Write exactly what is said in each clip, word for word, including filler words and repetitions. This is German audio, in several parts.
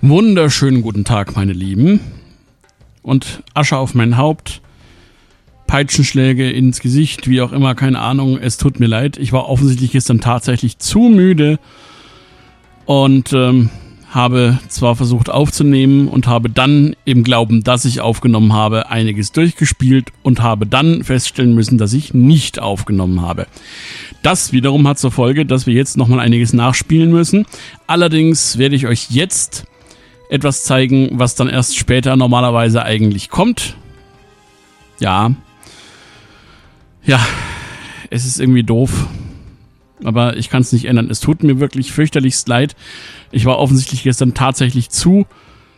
Wunderschönen guten Tag, meine Lieben. Und Asche auf mein Haupt, Peitschenschläge ins Gesicht, wie auch immer, keine Ahnung, es tut mir leid. Ich war offensichtlich gestern tatsächlich zu müde und ähm, habe zwar versucht aufzunehmen und habe dann im Glauben, dass ich aufgenommen habe, einiges durchgespielt und habe dann feststellen müssen, dass ich nicht aufgenommen habe. Das wiederum hat zur Folge, dass wir jetzt nochmal einiges nachspielen müssen. Allerdings werde ich euch jetzt etwas zeigen, was dann erst später normalerweise eigentlich kommt. Ja. Ja, es ist irgendwie doof. Aber ich kann es nicht ändern. Es tut mir wirklich fürchterlichst leid. Ich war offensichtlich gestern tatsächlich zu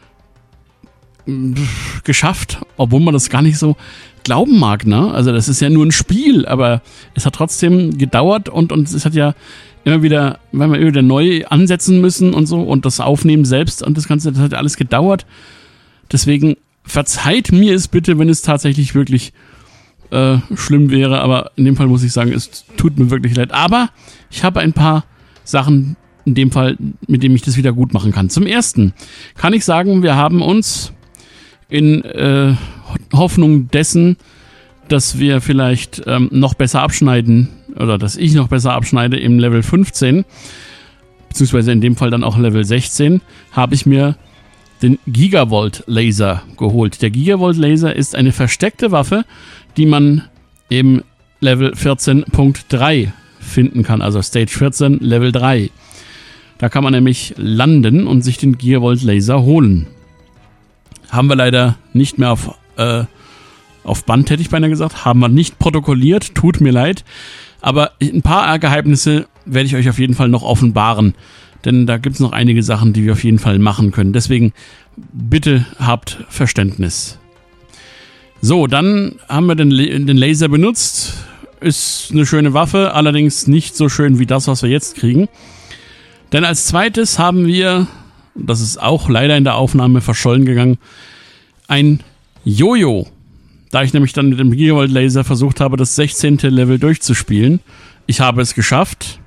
geschafft, obwohl man das gar nicht so glauben mag, ne? Also das ist ja nur ein Spiel, aber es hat trotzdem gedauert und, und es hat ja immer wieder, weil wir immer wieder neu ansetzen müssen und so und das Aufnehmen selbst und das Ganze, das hat alles gedauert. Deswegen verzeiht mir es bitte, wenn es tatsächlich wirklich äh, schlimm wäre, aber in dem Fall muss ich sagen, es tut mir wirklich leid. Aber ich habe ein paar Sachen in dem Fall, mit denen ich das wieder gut machen kann. Zum Ersten kann ich sagen, wir haben uns in äh, Hoffnung dessen, dass wir vielleicht ähm, noch besser abschneiden oder dass ich noch besser abschneide im Level fünfzehn, beziehungsweise in dem Fall dann auch Level sechzehn, habe ich mir den Gigavolt Laser geholt. Der Gigavolt Laser ist eine versteckte Waffe, die man im Level vierzehn Punkt drei finden kann, also Stage vierzehn, Level drei. Da kann man nämlich landen und sich den Gigavolt Laser holen. Haben wir leider nicht mehr auf, äh, auf Band, hätte ich beinahe gesagt. Haben wir nicht protokolliert, tut mir leid. Aber ein paar Geheimnisse werde ich euch auf jeden Fall noch offenbaren. Denn da gibt es noch einige Sachen, die wir auf jeden Fall machen können. Deswegen bitte habt Verständnis. So, dann haben wir den, den Laser benutzt. Ist eine schöne Waffe, allerdings nicht so schön wie das, was wir jetzt kriegen. Denn als zweites haben wir, das ist auch leider in der Aufnahme verschollen gegangen, ein Jojo. Da ich nämlich dann mit dem Gigavolt Laser versucht habe, das sechzehnte Level durchzuspielen. Ich habe es geschafft.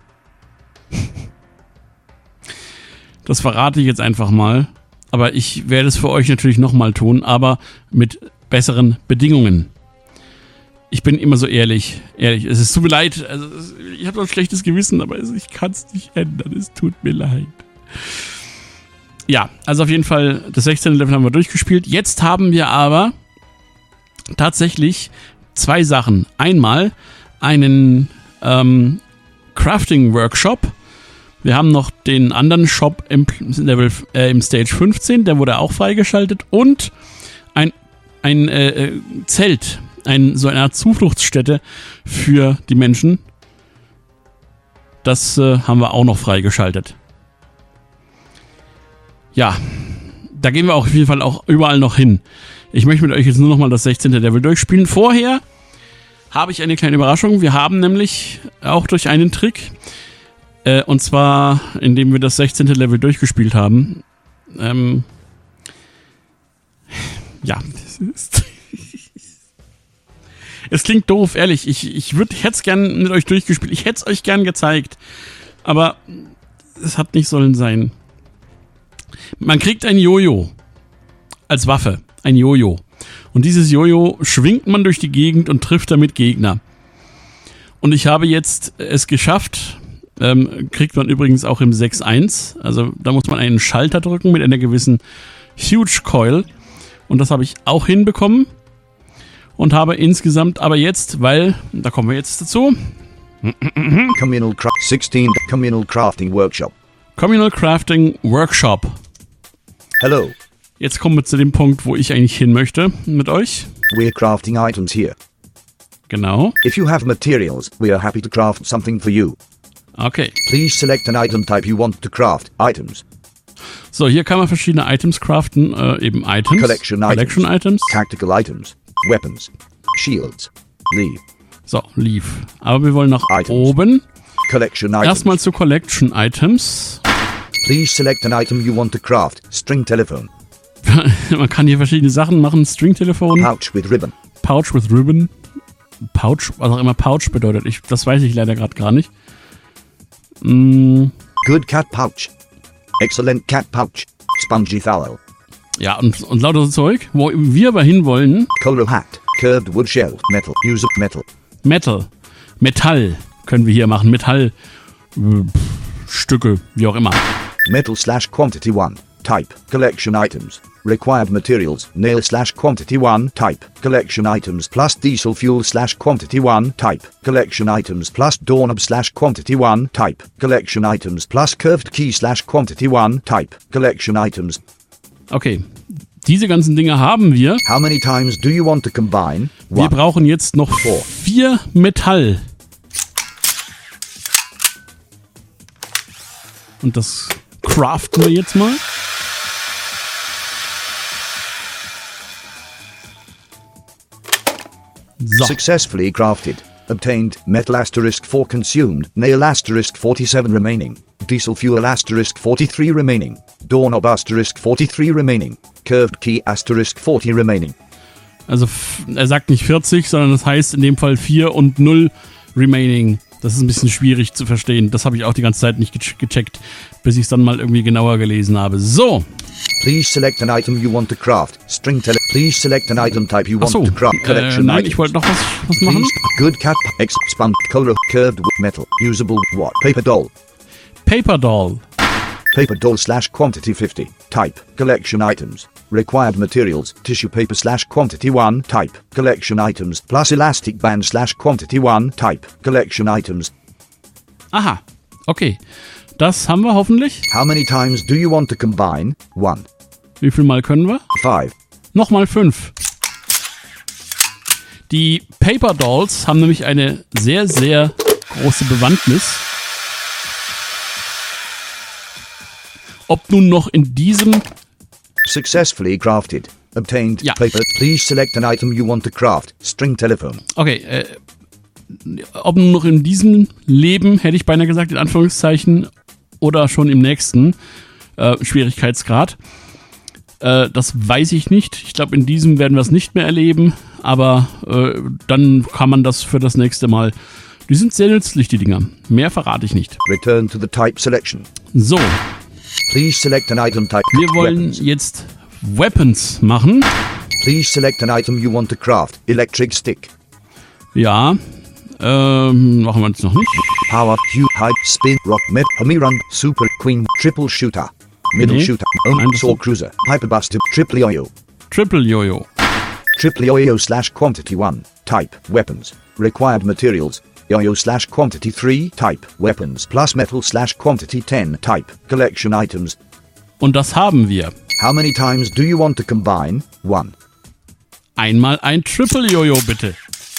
Das verrate ich jetzt einfach mal. Aber ich werde es für euch natürlich nochmal tun, aber mit besseren Bedingungen. Ich bin immer so ehrlich. Ehrlich, es ist tut mir leid. Also, ich habe so ein schlechtes Gewissen, aber ich kann es nicht ändern. Es tut mir leid. Ja, also auf jeden Fall, das sechzehnte Level haben wir durchgespielt. Jetzt haben wir aber tatsächlich zwei Sachen. Einmal einen ähm, Crafting-Workshop. Wir haben noch den anderen Shop im, Level, äh, im Stage fünfzehn, der wurde auch freigeschaltet. Und ein, ein äh, Zelt, ein, so eine Art Zufluchtsstätte für die Menschen. Das äh, haben wir auch noch freigeschaltet. Ja, da gehen wir auch auf jeden Fall auch überall noch hin. Ich möchte mit euch jetzt nur noch mal das sechzehnte Level durchspielen. Vorher habe ich eine kleine Überraschung. Wir haben nämlich auch durch einen Trick, äh, und zwar indem wir das sechzehnte Level durchgespielt haben, ähm, ja, das ist es klingt doof, ehrlich. Ich, ich, würd, ich hätte es gern mit euch durchgespielt. Ich hätte es euch gern gezeigt. Aber es hat nicht sollen sein. Man kriegt ein Jojo als Waffe. Ein Jojo. Und dieses Jojo schwingt man durch die Gegend und trifft damit Gegner. Und ich habe jetzt es geschafft. Ähm, kriegt man übrigens auch im sechs Punkt eins. Also da muss man einen Schalter drücken mit einer gewissen Huge Coil. Und das habe ich auch hinbekommen. Und habe insgesamt aber jetzt, weil, da kommen wir jetzt dazu. Communal Craft sechzehn Communal Crafting Workshop. Communal Crafting Workshop. Hello. Jetzt kommen wir zu dem Punkt, wo ich eigentlich hin möchte mit euch. We're crafting items here. Genau. If you have materials, we are happy to craft something for you. Okay. Please select an item type you want to craft. Items. So, hier kann man verschiedene Items craften, äh, eben Items. Collection, Collection items. Items. Tactical items. Weapons. Shields. Leave. So, Leave. Aber wir wollen nach Items. oben. Collection items. Erstmal zu Collection Items. Please select an item you want to craft. String telephone. Man kann hier verschiedene Sachen machen. String-Telefon. Pouch with ribbon. Pouch with ribbon. Pouch, was auch immer Pouch bedeutet. Ich, das weiß ich leider gerade gar nicht. Mm. Good cat pouch. Excellent cat pouch. Spongy Thowel. Ja, und, und lauter so Zeug. Wo wir aber hinwollen, Color Hat. Curved Wood Shell. Metal. Use of Metal. Metal. Metall können wir hier machen. Metall. äh, Stücke, wie auch immer. Metal slash quantity one. Type. Collection items. Required materials. Nail slash quantity one. Type. Collection items plus diesel fuel slash quantity one. Type. Collection items plus doorknob slash quantity one. Type. Collection items plus curved key slash quantity one. Type. Collection items. Okay, diese ganzen Dinge haben wir. How many times do you want to combine? Wir One. brauchen jetzt noch Four. vier Metall. Und das craften wir jetzt mal. So, Successfully crafted. Obtained. Metal asterisk four consumed. Nail asterisk forty-seven remaining. Diesel fuel asterisk forty-three remaining. Doorknob asterisk forty-three remaining. Curved key asterisk forty remaining. also f- er sagt nicht vierzig, sondern das heißt in dem Fall vier und null remaining. Das ist ein bisschen schwierig zu verstehen. Das habe ich auch die ganze Zeit nicht ge- gecheckt, bis ich es dann mal irgendwie genauer gelesen habe. So, Please select an item you want to craft. String tele. Please select an item type you ach want so. to craft. Äh, Collection nein, items. ich wollte noch was, was machen. Please. Good cat. X. Spun. Color. Curved wood. Metal. Usable. What? Paper doll. Paper Doll. Paper doll slash quantity fifty. Type. Collection items. Required materials. Tissue paper slash quantity one. Type. Collection items. Plus elastic band slash quantity one. Type. Collection items. Aha, okay. Das haben wir hoffentlich. How many times do you want to combine? One. Wie viel Mal können wir? Five. Nochmal fünf. Die Paper Dolls haben nämlich eine sehr, sehr große Bewandtnis. Ob nun noch in diesem... Successfully crafted. Obtained. Ja. Paper. Please select an item you want to craft. String telephone. Okay, äh, ob nun noch in diesem Leben, hätte ich beinahe gesagt, in Anführungszeichen, oder schon im nächsten äh, Schwierigkeitsgrad. Äh, das weiß ich nicht. Ich glaube, in diesem werden wir es nicht mehr erleben, aber äh, dann kann man das für das nächste Mal. Die sind sehr nützlich, die Dinger. Mehr verrate ich nicht. Return to the type selection. So, Please select an item type. wir wollen Weapons. jetzt Weapons machen. Please select an item you want to craft. Electric stick. Ja, ähm, machen wir jetzt noch nicht. Power, Hue, Hide, Spin, Rock, Med, Humi Run, Super, Queen, Triple Shooter. Middle Nee. Shooter, Nein, Ohm, das Saw ist- Cruiser, Hyperbuster, Triple Yo-Yo. Triple Jojo. Triple Yo-Yo slash quantity one. Type, weapons. Required materials. Yo-Yo slash quantity three. Type, weapons. Plus metal slash quantity ten. Type, collection items. Und das haben wir. How many times do you want to combine? One. Einmal ein Triple Jojo, bitte.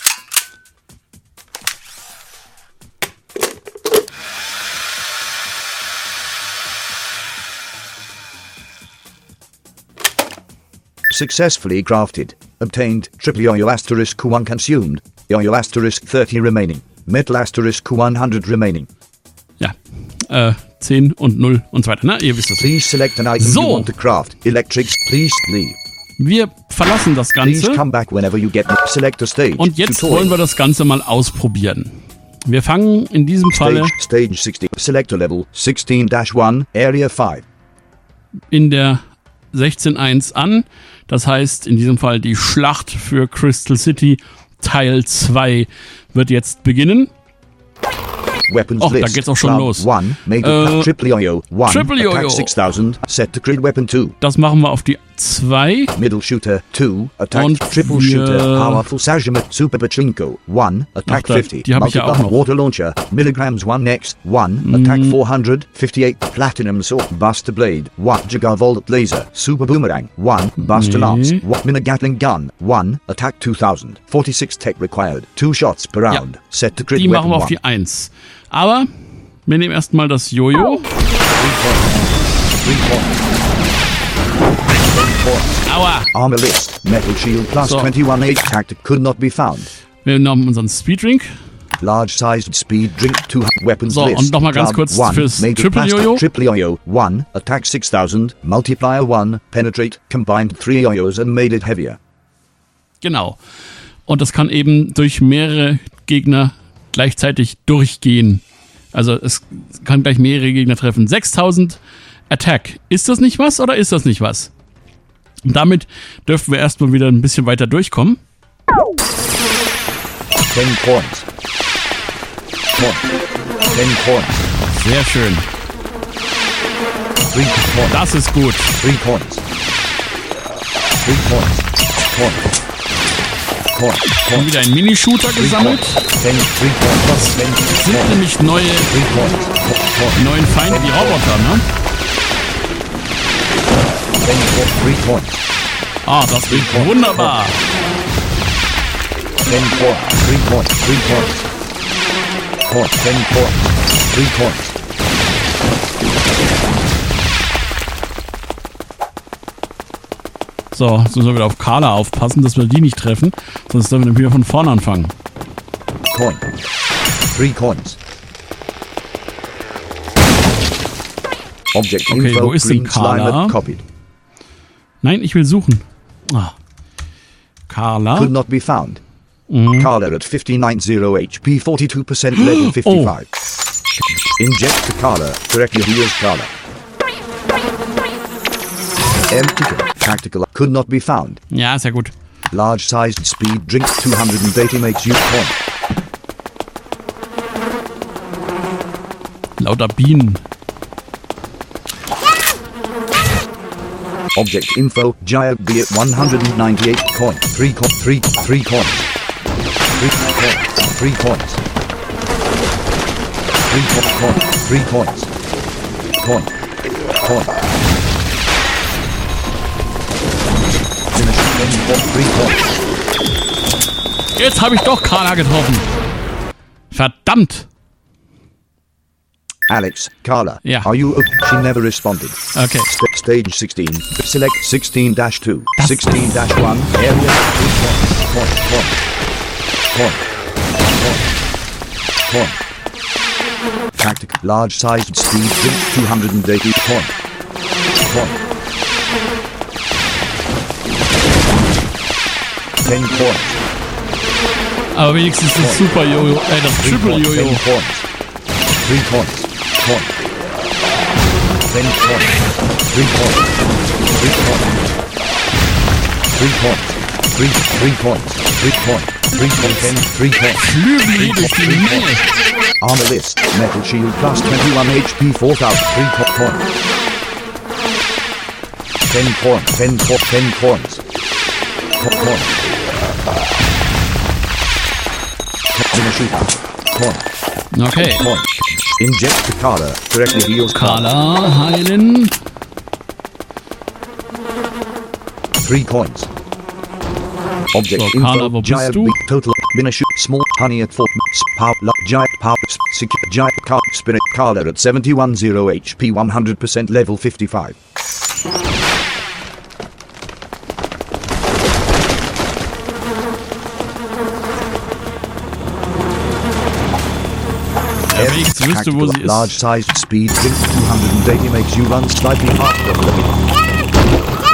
Successfully crafted. Obtained. Triple Yo-Yo asterisk one consumed. Yo-Yo asterisk thirty remaining. Metal asterisk one hundred remaining. Ja, äh, zehn und null und so weiter. Na, ihr wisst es. Please select an item So. you want to craft. Electrics. Please leave. Wir verlassen das Please Ganze come back whenever you get select a stage. und jetzt Tutorial. wollen wir das Ganze mal ausprobieren. Wir fangen in diesem Falle Stage, stage sixty. Selector level sixteen dash one. Area five. in der sechzehn Punkt eins an. Das heißt, in diesem Fall die Schlacht für Crystal City Teil zwei wird jetzt beginnen. Weapons Oh, da list. geht's auch schon Club los. one. Major Äh, Triple Yo-Yo. one. Triple Yo-Yo. Attack six thousand. Set to crit weapon two. Das machen wir auf die zwei. Middle shooter two. Attack Und triple wir- shooter. Powerful Sajimat Super Pachinko one. Attack Ach, da- fifty. die hab ich ja auch Multibuff noch. Water Launcher. Milligrams one X one. Attack four hundred fifty-eight. Platinum Sword. Buster Blade one. Gigavolt Laser. Super Boomerang one. Buster Nee. Lance one. Mini Gatling Gun one. Attack two thousand. forty-six Tech required. Two shots per Ja. round. Set to crit Die machen weapon wir auf one. die eins. Aber wir nehmen erstmal das Jojo. Three points. Aua! Armor list. Metal shield plus So. twenty-one H tactic could not be found. Wir nehmen unseren Speeddrink. Large sized speed drink two weapons So, list. und noch mal ganz Club kurz one, fürs made of Triple plastic. Yo-Yo. Triple Yo-Yo one. Attack six thousand. Multiplier one. Penetrate. Combined three Yo-Yos and made it heavier. Genau. Und das kann eben durch mehrere Gegner gleichzeitig durchgehen. Also es kann gleich mehrere Gegner treffen. sechstausend Attack. Ist das nicht was oder ist das nicht was? Und damit dürfen wir erstmal wieder ein bisschen weiter durchkommen. ten points. ten points. Sehr schön. three points. Das ist gut. three points. three points. Point. Point. Und wieder ein Mini-Shooter gesammelt. ten, three points. Das ten, sind point. nämlich neue, three points. die neuen Feinde, die Roboter, ne? ten, three points. Ah, das klingt wunderbar. ten points. three points. three points. Point. ten points. three points. So, jetzt müssen wir wieder auf Carla aufpassen, dass wir die nicht treffen. Sonst dürfen wir wieder von vorne anfangen. Coin. Three coins. Object Okay, info wo ist denn green Carla? Slimer copied. Nein, ich will suchen. Ah. Carla. Could not be found. Mhm. Carla at fifty-nine zero H P, forty-two percent level fifty-five. Inject the Carla. Correctly heals Carla. Empty. Tactical. Could not be found. Ja, sehr gut. Large sized speed drink two hundred eighty makes you point. Lauter Bienen. Object info giant B at one ninety-eight coin. Three coin. Three. Three coins. Three coins. Three coins. Three co- coin. Three coins. Coin. Coin. Finish. Three coins. Jetzt habe ich doch Carla getroffen. Verdammt. Alex, Carla, Yeah. are you? She never responded. Okay. St- stage sixteen. Select sixteen dash two. Das- sixteen dash one. Area. Three coins. Coin. Coin. Coin. Coin. Coin. Tactic. Large sized speed drink two hundred eighty. Coin. Coin. ten coins. Aber wenigstens das Super Jojo, äh, das Three Triple coins. Jojo. ten coins. Three coins. Coin. ten coins. Three coins. Three coins. Three coins. Three. Three coins. Three coins. Three coins. Ten. Three coins. Flügel hier durch die Menge. Armor list. Metal shield plus twenty-one H P. Four thousand. Three co- coins. Ten coins. Ten co- Ten coins. Co- coin. Finish it. Coin. Okay. Coin. Inject the Carla. Correctly heals Carla. Carla heilen. Three coins. Object So, Carla, wo info. bist Giant du? big total. Minushu. Small honey at four. Power. Giant power. Secure. Giant car. Spirit. Carla at seventy-one zero H P. one hundred percent level fifty-five. Ja, wenn ich jetzt wüsste, wo sie Large ist. sized speed. Drink two hundred eighty makes you run slightly faster than the limit.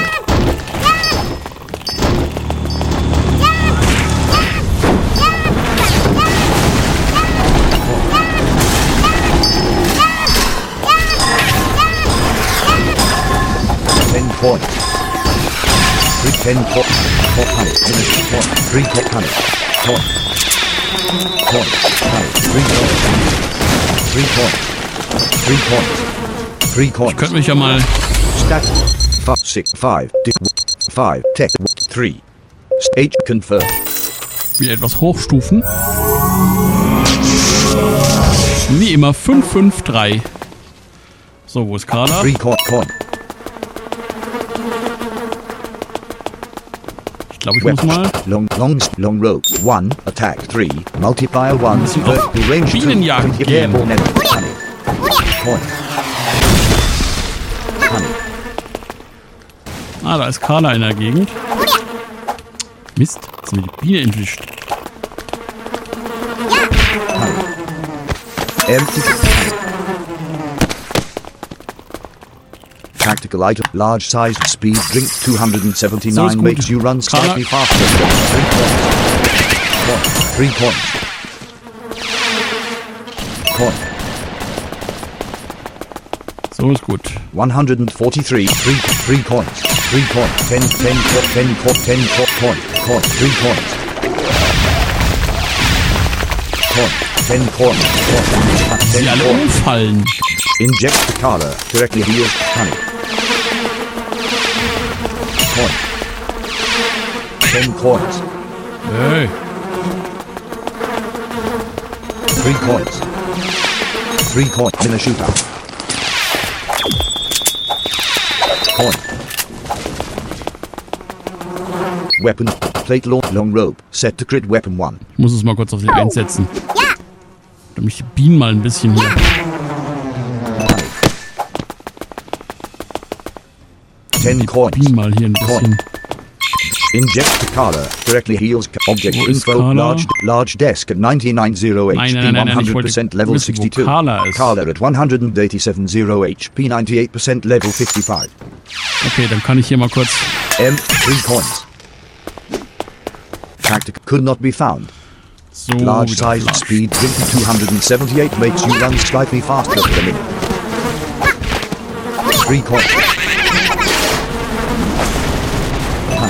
Ten points. Three ten points. Four hundred. Finish point. Three top hundred. Point. Point. Hundred. Three points. Three points. Three points. Three coins. Ich könnte mich ja mal... Stat. Five, six, five, di- five, tech, three. Stage confirmed. wieder etwas hochstufen. Wie immer fünf fünf drei. So, wo ist Carla? Three coin, coin. Ich glaube, ich muss mal... Long, long, long rope. One, attack. Three, multiplier one. Müssen auf Vertical range two. Bienenjagd twenty, gehen. airborne enemy. Honey. Coin. Honey. Ah, da ist Carla in der Gegend. Mist, jetzt haben wir die Biene entwischt. Empty. Tactical item. Large sized speed drink two hundred So ist seventy-nine gut. makes you run Carla. slightly faster. Three points. Coin. Three coins. Coin. So, So ist gut. one hundred forty-three, three, three coins, three coins, ten, ten, ten, ten, coin, coin, three coins. Coin, ten coin, coin, Sie ten alle coin. umfallen. Inject the collar, directly heals honey. Coin. ten coins, Hey. three coins. three coins in a shootout. Coin. Weapon, plate long, long rope, set to crit weapon one. Ich muss es mal kurz auf sie einsetzen. Damit ich beam mal ein bisschen hier. ten coins. Beam mal hier ein bisschen. Inject the collar, directly heals object Wo ist info, Carla? large, large desk at ninety-nine oh Nein, H P, nein, nein, nein, ich wollte one hundred percent level wissen, wo sixty-two. Carla ist. Carla at one eighty-seven oh H P, ninety-eight percent level fifty-five. Okay, dann kann ich hier mal kurz... M, three coins. Tactic could not be found. So, Large wieder sized Flash. speed, two seventy-eight makes you run slightly faster per minute. Three coins. Honey.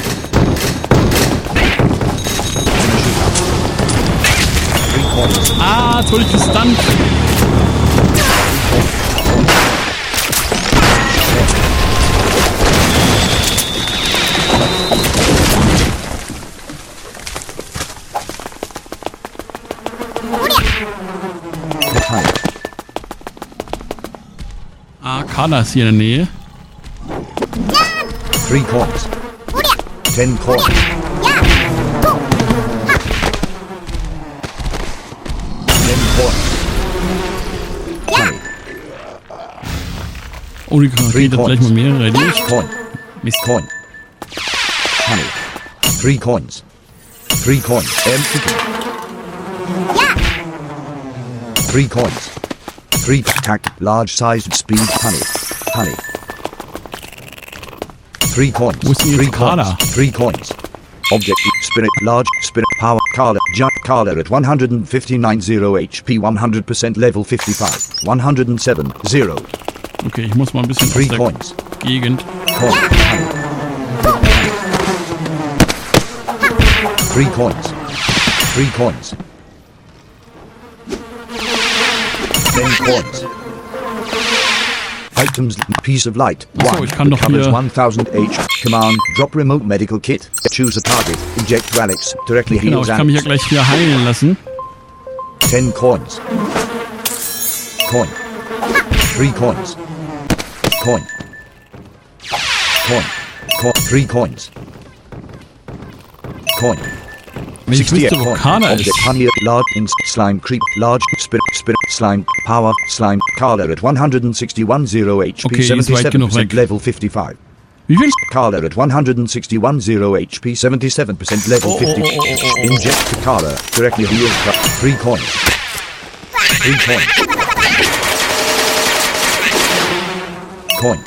Three coins. Ah, jetzt wurde ich gestunt. Honey. Ah, Carla ist hier in der Nähe. Three coins. Ten coins. Ten coins. Honey. Oh, die kriegt jetzt gleich mal mehrere. Die ich. Coin. Mist. Coin. Honey. Three coins. Three coins. Empty. Three coins. Three tact. Large sized speed. Honey. Honey. Three coins. Wo ist denn jetzt Three Carla? coins. Three coins. Object. Spirit. Large. Spirit. Power. Carla. Jump. Carla at one fifty-nine oh H P. one hundred percent level fifty-five. one oh seven. Zero. Okay, ich muss mal ein bisschen Three aus der coins. Gegend. Coin. Honey. Three coins. Three coins. Ten coins. Items, piece of light. Achso, One. ich kann doch Covers hier- one thousand H. Command, drop remote medical kit. Choose a target. Inject relics. Directly Genau, heals ich kann mich ja animals. gleich hier heilen lassen. Ten coins. Coin. Three coins. Coin. Coin. Co three coins. Coin. Wenn ich wüsste, wo Carla ist. Object honey, large in slime creep, large spirit, spirit, slime, power, slime, Carla at one sixty-one oh H P, Okay, ist weit seventy-seven genug percent weg. level fifty-five. Wie viel? Carla at one sixty-one oh H P, seventy-seven percent level Oh, oh, fifty. oh, oh, oh, oh. Inject the Carla, directly heals cut. Three coins. Three coins. Coin.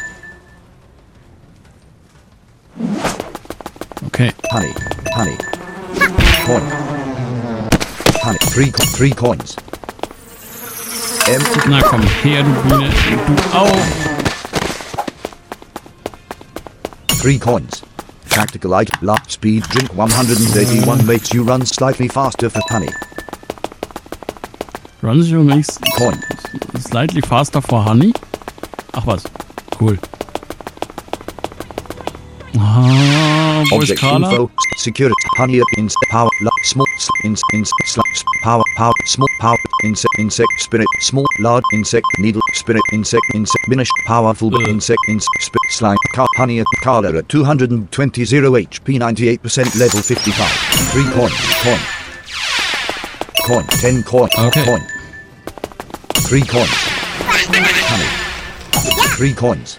Okay. Honey. Honey. Coin. Honey. Three, co three coins. Empty. Na komm her, du Biene. Du auch. Three coins. Tactical light, light speed, drink one eighty-one makes you run slightly faster for honey. Runs your makes Coin. slightly faster for honey. Ach was. Cool. Ah, wo ist Object Carla? info, security, honey, ins, power, la, small, ins, ins, slash, power, power, small, power, insect, insect, spirit, small, large, insect, needle, spirit, insect, insect, minish, powerful, Uh. insect, insect, spirit, slime, car, honey, Carla at two twenty H P, ninety-eight percent level fifty-five. Three coins, coin. Coin, ten coin, Okay. coin. Three coins. Honey. Three coins.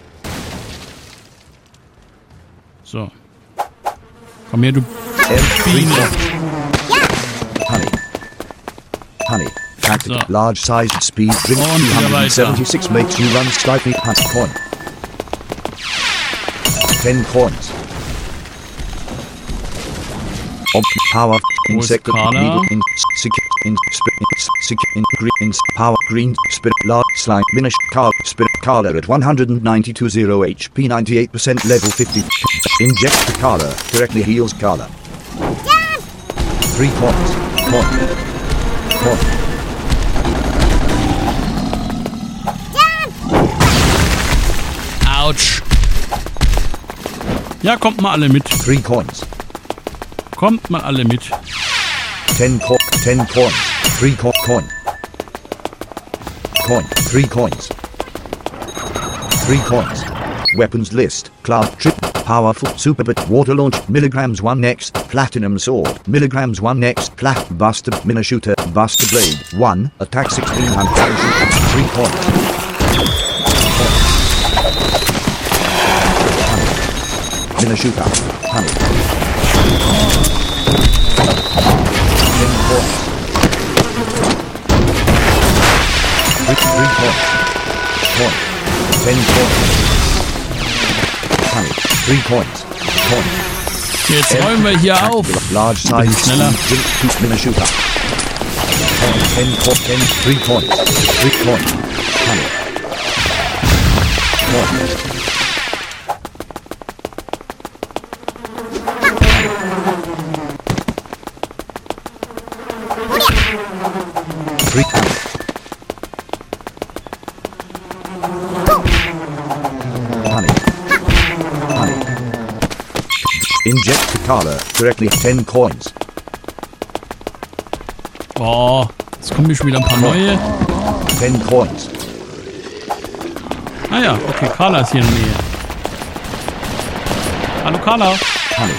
So. Komm her, du M, three Biene. coins. Honey. Honey. Tactical. So. Large sized speed. Drink Und wieder weiter. two seventy-six makes you run slightly past coin. Ten coins. Ob power. Wo ist Insect. Carla? Needle. In, secure. in spirit sick in green power green spirit large slime minish car spirit Carla at one ninety-two zero H P ninety-eight percent level fifty. Inject the Carla correctly heals Carla. Three coins. Coin. Coin. Autsch. Ja, kommt mal alle mit. Three coins. Kommt mal alle mit. Ten co ten coins. Three co coin. Coin. Three coins. Three coins. Weapons list. Class trip. Powerful super but water launch. Milligrams one X. Platinum sword. Milligrams one X. Plat. Buster. Mina shooter. Buster blade. one. Attack sixteen hundred. Three coins. Mina shooter. Honey. Ten coins. Three, three coins. Coin. Ten coins. Honey. Three coins. Coin. Jetzt räumen wir hier auf. Large size. Schneller. Mina shooter. Ten coins. Ten. Three coins. Three coins. Honey. Coin. Three coins. Honey. Honey. Inject the Carla correctly. Ten coins. Oh, jetzt kommen hier schon wieder ein paar neue. Ten coins. Ah ja, okay, Carla ist hier in der Nähe. Hallo Carla. Honey.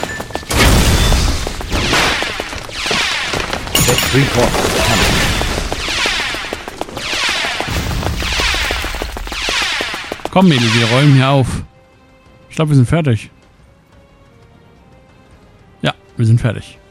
Get three coins. Honey. Komm Mädel, wir räumen hier auf. Ich glaube, wir sind fertig. Ja, wir sind fertig.